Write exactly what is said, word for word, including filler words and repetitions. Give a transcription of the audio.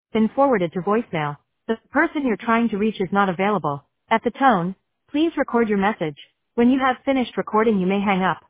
been forwarded to voicemail. The person you're trying to reach is not available. At the tone, please record your message. When you have finished recording, you may hang up.